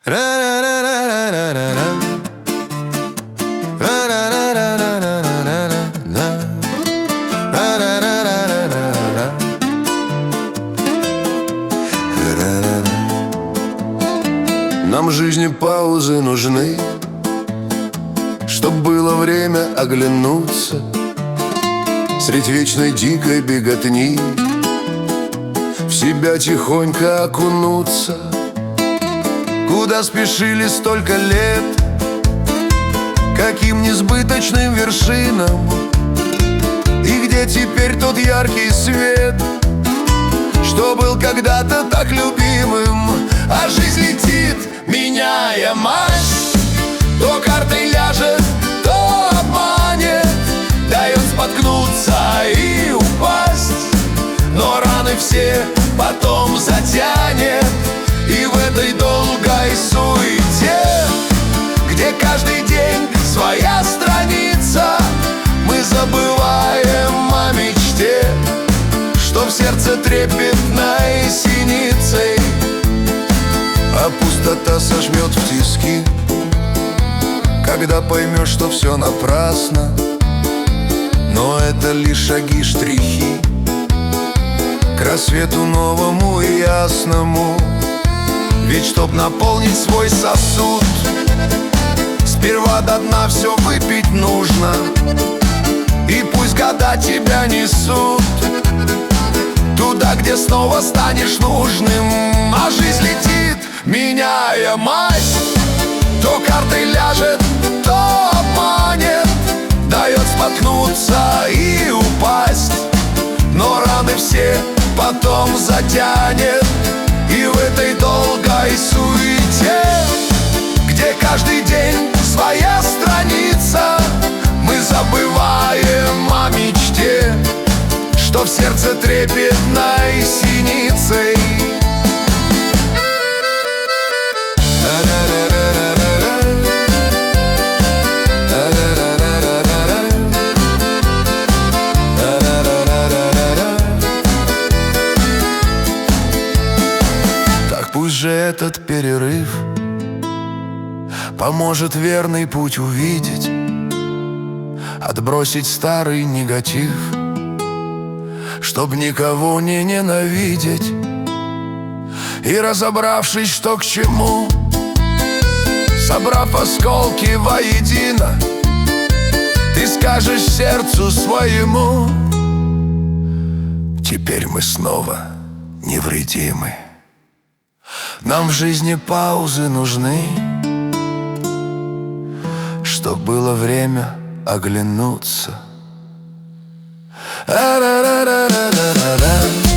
Нам в жизни паузы нужны, чтоб было время оглянуться средь вечной дикой беготни, в себя тихонько окунуться. Куда спешили столько лет, каким несбыточным вершинам, и где теперь тот яркий свет, что был когда-то так любимым. А жизнь летит, меняя масть, то картой ляжет, то обманет, дает споткнуться и упасть, но раны все потом затянет. И в этой долгой суете, где каждый день своя страница, мы забываем о мечте, что в сердце трепетной синицей, а пустота сожмет в тиски, когда поймешь, что все напрасно. Но это лишь шаги, штрихи к рассвету новому и ясному. Ведь чтоб наполнить свой сосуд, сперва до дна все выпить нужно. И пусть года тебя несут туда, где снова станешь нужным. А жизнь летит, меняя масть, то картой ляжет, то обманет, дает споткнуться и упасть, но раны все потом затянет. И в этой долгой суете, где каждый день своя страница, мы забываем о мечте, что в сердце трепетной синицей. Пусть же этот перерыв поможет верный путь увидеть, отбросить старый негатив, чтоб никого не ненавидеть. И разобравшись, что к чему, собрав осколки воедино, ты скажешь сердцу своему: теперь мы снова невредимы. Нам в жизни паузы нужны, чтоб было время оглянуться.